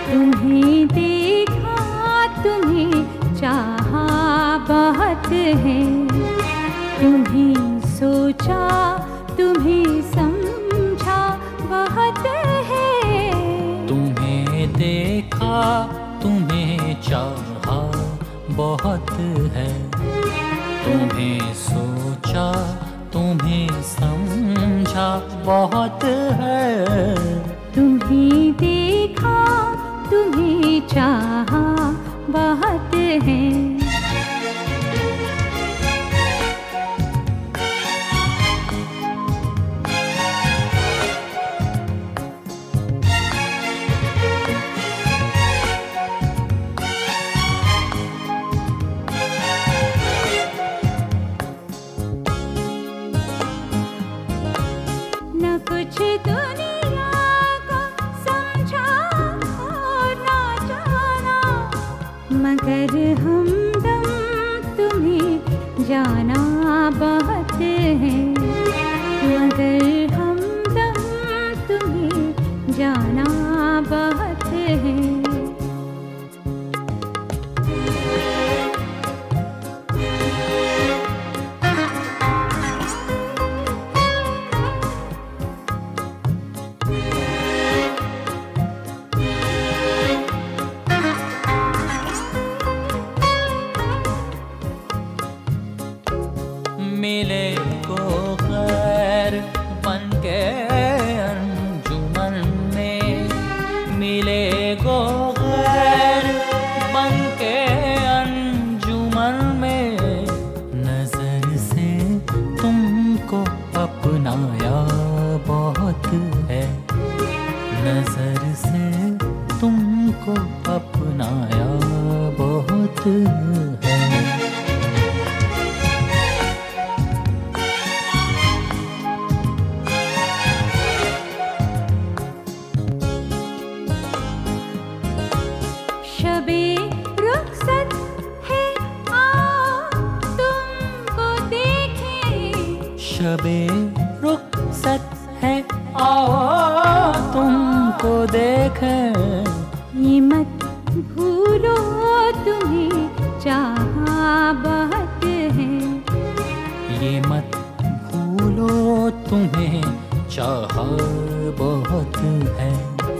तुम्हें देखा, तुम्हें चाहा बहुत है। तुम्हें सोचा, तुम्हें समझा बहुत है। तुम्हें देखा, तुम्हें चाहा बहुत है। तुम्हें सोचा, तुम्हें समझा बहुत है। तुम्हें देखा, तुम्हें चाहा बहुत है। न कुछ दुनिया को समझा और ना जाना, मगर हमदम तुम्हें जाना बहुत है। मगर हमदम तुम्हें जाना बहुत है। मिले को खैर बन के अंजुमन में, मिले को खैर बन के अंजुमन में। नजर से तुमको अपनाया बहुत है। नजर से तुमको अपनाया बहुत है। शबे रुखसत है, आओ तुमको देखें। शबे रुखसत है, आओ तुमको देखें। ये मत भूलो, तुम्हें चाहा बहुत है। ये मत भूलो, तुम्हें चाहा बहुत है।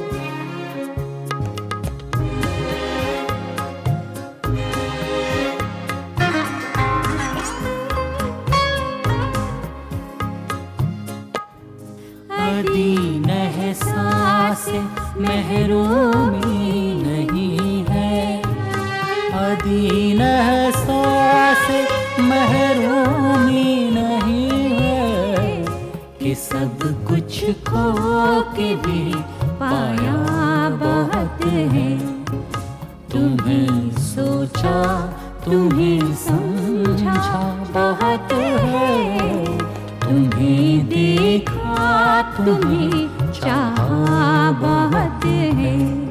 अदीन एहसास महरूमी नहीं है। अदीन एहसास महरूमी नहीं है। कि सब कुछ खो के भी पाया बहुत है। तुम्हें सोचा, तुम्हें समझा बहुत है। तुम्हें देखा, तुम्हें चाहा बहुत है।